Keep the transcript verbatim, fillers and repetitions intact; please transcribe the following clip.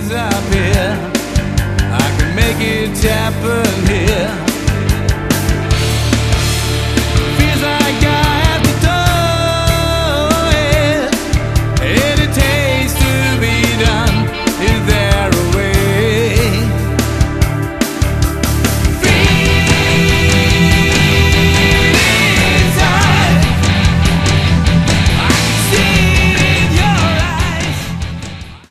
things up here. I can make it happen.